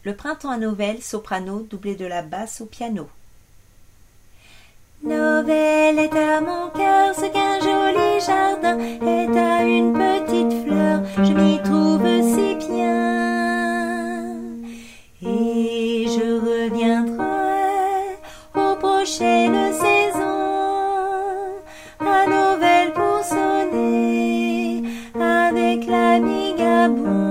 Le printemps à Novel, soprano, doublé de la basse au piano. Novel est à mon cœur ce qu'un joli jardin est à une petite fleur, je m'y trouve si bien. Et je reviendrai aux prochaines saisons à Novel pour sonner avec l'ami Gabon.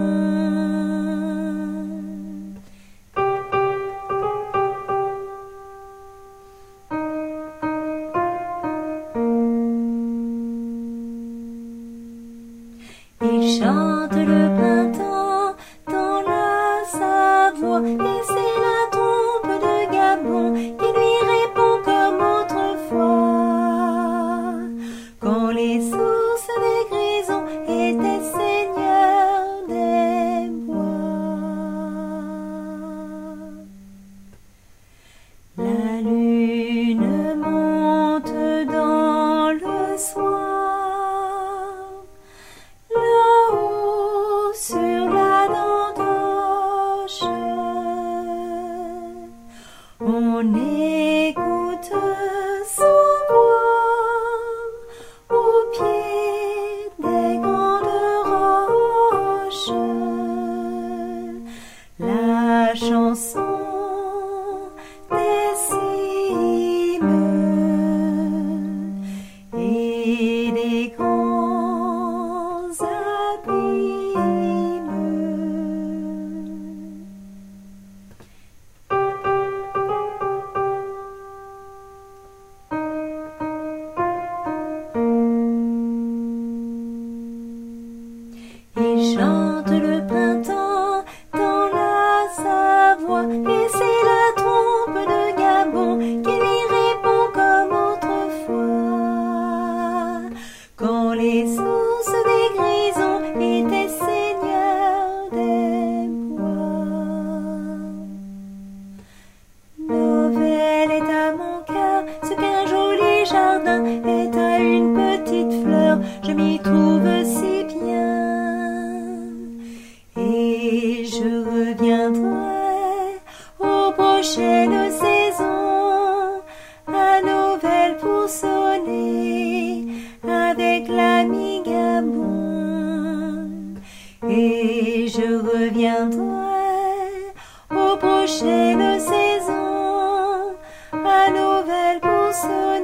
Il chante le printemps dans la Savoie et c'est la trompe de Gabon qui lui répond comme autrefois. Quand les sources des Grisons étaient seigneurs des bois. La lune monte dans le soir. Là-haut sur la Dandoche, on écoute son voix au pied des grandes roches. La chanson des cimes et des grands abîmes. Il chante le printemps dans la Savoie et c'est la trompe de Gabon qui lui répond comme autrefois. Quand les sources des Grisons étaient seigneurs des bois. Novel est à mon cœur ce qu'un joli jardin est à une petite fleur, je m'y trouve si bien. Et je reviendrai aux prochaines saisons à Novel pour sonner avec l'ami Gabon. Et je reviendrai aux prochaines saisons à Novel pour sonner